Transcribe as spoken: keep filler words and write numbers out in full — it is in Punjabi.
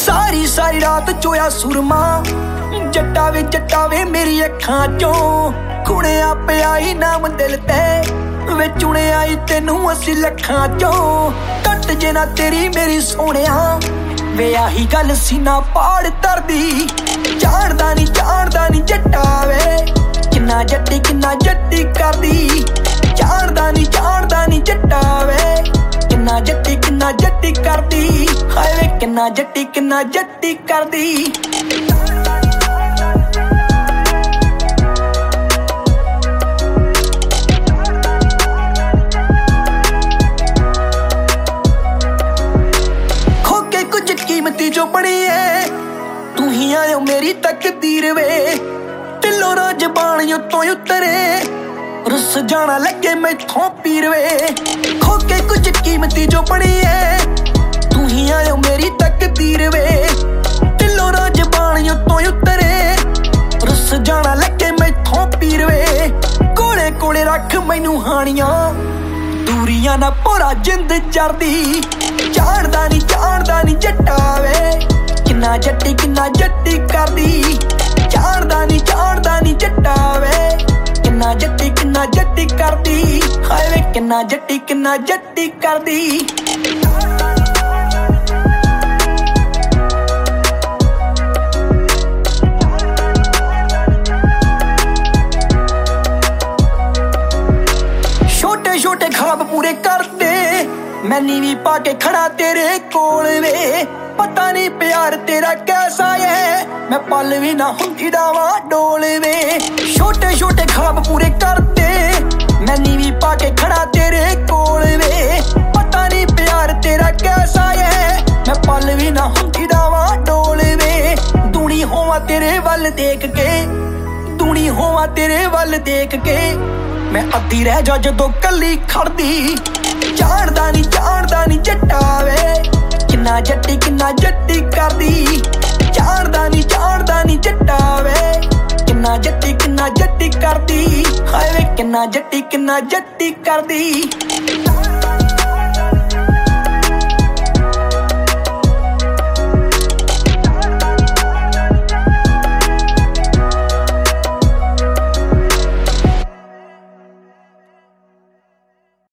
ਸਾਰੀ ਸਾਰੀ ਰਾਤ ਚੋਇਆ ਸੁਰਮਾ ਜੱਟਾ ਵੇ ਜੱਟਾ ਵੇ ਮੇਰੀ ਅੱਖਾਂ ਚੋਂ ਕੁੜਿਆ ਪਿਆ ਹੀ ਨਾਮ ਦਿਲ ਤੇ ਵੇ ਚੁਣਿਆ ਈ ਤੈਨੂੰ ਅਸੀਂ ਲੱਖਾਂ ਚੋਂ ਟੱਟ ਜੇ ਨਾ ਤੇਰੀ ਮੇਰੀ ਸੋਹਣਿਆ ਵੇ ਆਹੀ ਗੱਲ ਸੀਨਾ ਪਾੜ ਤਰਦੀ ਜਾਣਦਾ ਨੀ ਜਾਣਦਾ ਨੀ ਜੱਟਾ ਵੇ ਕਿੰਨਾ ਜੱਟੀ ਕਿੰਨਾ ਜੱਟੀ ਕਰਦੀ ਜਾਣਦਾ ਨੀ ਜਾਣਦਾ ਨੀ ਜੱਟਾ ਵੇ ਕਿੰਨਾ ਜੱਟੀ ਕਿੰਨਾ ਜੱਟੀ ਕਰਦੀ ਹਾਏ ਵੇ ਕਿੰਨਾ ਜੱਟੀ ਕਿੰਨਾ ਜੱਟੀ ਕਰਦੀ ਖੋਕੇ ਕੁਝ ਕੀਮਤੀ ਜੋ ਬਣੀ ਏ ਤੂੰ ਹੀ ਆਇਓ ਮੇਰੀ ਤਕਦੀਰ ਵੇ ਦਿਲੋਂ ਨਾ ਜ਼ਬਾਨ ਉੱਤੋਂ ਉਤਰੇ ਰੁੱਸ ਜਾਣਾ ਲੱਗੇ ਮੈਥੋਂ ਪੀਰ ਵੇ ਖੋਕੇ ਕੁਝ ਕੀਮਤੀ ਜੋ ਬਣੀ ਏ ਤੂੰ ਹੀ ਆਇਓ ਮੇਰੀ ਤਕਦੀਰ ਵੇ ਦਿਲੋਂ ਨਾ ਜ਼ਬਾਨ ਉੱਤੋਂ ਉਤਰੇ ਰੁੱਸ ਜਾਣਾ ਲੱਗੇ ਮੈਥੋਂ ਪੀਰ ਵੇ ਕੋਲੇ ਕੋਲੇ ਰੱਖ ਮੈਨੂੰ ਹਾਣੀਆਂ ਦੂਰੀਆਂ ਨਾ ਭੋਰਾ ਜਿੰਦ ਚੜਦੀ ਜਾਣਦਾ ਨੀ ਜਾਣਦਾ ਨੀ ਜੱਟਾ ਵੇ ਕਿੰਨਾ ਜੱਟੀ ਕਿੰਨਾ ਜੱਟੀ ਕਰਦੀ ਜਾਣਦਾ ਨੀ ਜਾਣਦਾ ਨੀ ਜੱਟਾ ਵੇ ਕਿੰਨਾ ਜੱਟੀ ਕਿੰਨਾ ਜੱਟੀ ਕਰਦੀ ਹਾਏ ਵੇ ਕਿੰਨਾ ਜੱਟੀ ਕਿੰਨਾ ਜੱਟੀ ਕਰਦੀ ਛੋਟੇ ਛੋਟੇ ਖਾਬ ਪੂਰੇ ਕਰਦੇ ਮੈਂ ਨੀਵੀਂ ਪਾ ਕੇ ਖੜਾ ਤੇਰੇ ਕੋਲ ਵੇ ਪਤਾ ਨੀ ਪਿਆਰ ਤੇਰਾ ਕੈਸਾ ਏ ਮੈਂ ਪਲ ਵੀ ਨਾ ਹੁੰਦੀ ਡਾਵਾਂ ਡੋਲ ਵੇ ਛੋਟੇ ਛੋਟੇ ਖਾਬ ਪੂਰੇ ਕਰਦੇ ਮੈਂ ਨੀਵੀਂ ਪਾ ਕੇ ਖੜਾ ਤੇਰੇ ਕੋਲ ਵੇ ਪਤਾ ਨੀ ਪਿਆਰ ਤੇਰਾ ਕੈਸਾ ਏ ਮੈਂ ਪਲ ਵੀ ਨਾ ਹੁੰਦੀ ਡਾਵਾਂ ਡੋਲ ਵੇ ਦੂਣੀ ਹੋਵਾਂ ਤੇਰੇ ਵੱਲ ਦੇਖ ਕੇ ਦੂਣੀ ਹੋਵਾਂ ਤੇਰੇ ਵੱਲ ਦੇਖ ਕੇ ਮੈਂ ਅੱਧੀ ਰਹਿ ਜਾ ਜਦੋਂ ਕੱਲੀ ਖੜਦੀ ਜਾਣਦਾ ਨੀ ਜਾਣਦਾ ਨੀ ਜੱਟਾ ਵੇ ਕਿੰਨਾ ਜੱਟੀ ਕਿੰਨਾ ਜੱਟੀ ਕਰਦੀ ਜਾਣਦਾ ਨੀ ਜਾਣਦਾ ਨੀ ਜੱਟਾ ਵੇ ਕਿੰਨਾ ਜੱਟੀ ਕਿੰਨਾ ਜੱਟੀ ਕਰਦੀ ਹਾਏ ਵੇ ਕਿੰਨਾ ਜੱਟੀ ਕਿੰਨਾ ਜੱਟੀ ਕਰਦੀ